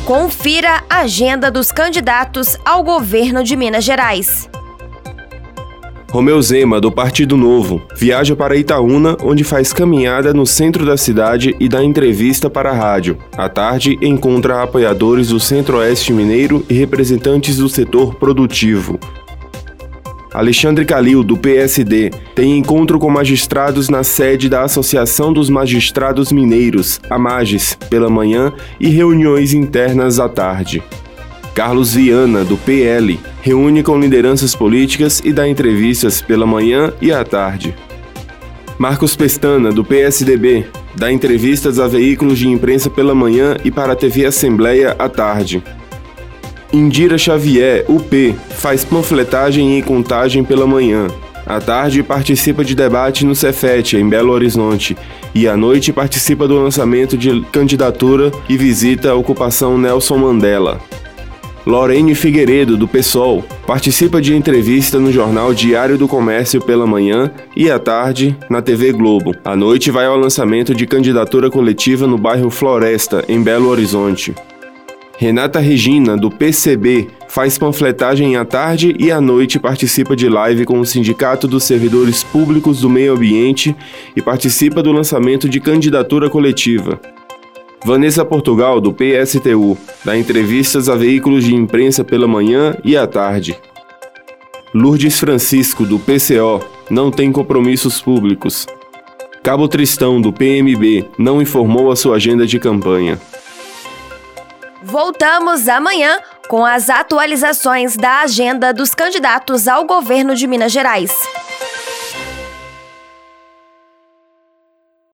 Confira a agenda dos candidatos ao governo de Minas Gerais. Romeu Zema, do Partido Novo, viaja para Itaúna, onde faz caminhada no centro da cidade e dá entrevista para a rádio. À tarde, encontra apoiadores do Centro-Oeste Mineiro e representantes do setor produtivo. Alexandre Calil, do PSD, tem encontro com magistrados na sede da Associação dos Magistrados Mineiros, AMAGES, pela manhã e reuniões internas à tarde. Carlos Viana, do PL, reúne com lideranças políticas e dá entrevistas pela manhã e à tarde. Marcos Pestana, do PSDB, dá entrevistas a veículos de imprensa pela manhã e para a TV Assembleia à tarde. Indira Xavier, UP, faz panfletagem e contagem pela manhã. À tarde, participa de debate no Cefet, em Belo Horizonte, e à noite participa do lançamento de candidatura e visita a ocupação Nelson Mandela. Lorene Figueiredo, do PSOL, participa de entrevista no jornal Diário do Comércio pela manhã e à tarde na TV Globo. À noite vai ao lançamento de candidatura coletiva no bairro Floresta, em Belo Horizonte. Renata Regina, do PCB, faz panfletagem à tarde e à noite participa de live com o Sindicato dos Servidores Públicos do Meio Ambiente e participa do lançamento de candidatura coletiva. Vanessa Portugal, do PSTU, dá entrevistas a veículos de imprensa pela manhã e à tarde. Lourdes Francisco, do PCO, não tem compromissos públicos. Cabo Tristão, do PMB, não informou a sua agenda de campanha. Voltamos amanhã com as atualizações da agenda dos candidatos ao governo de Minas Gerais.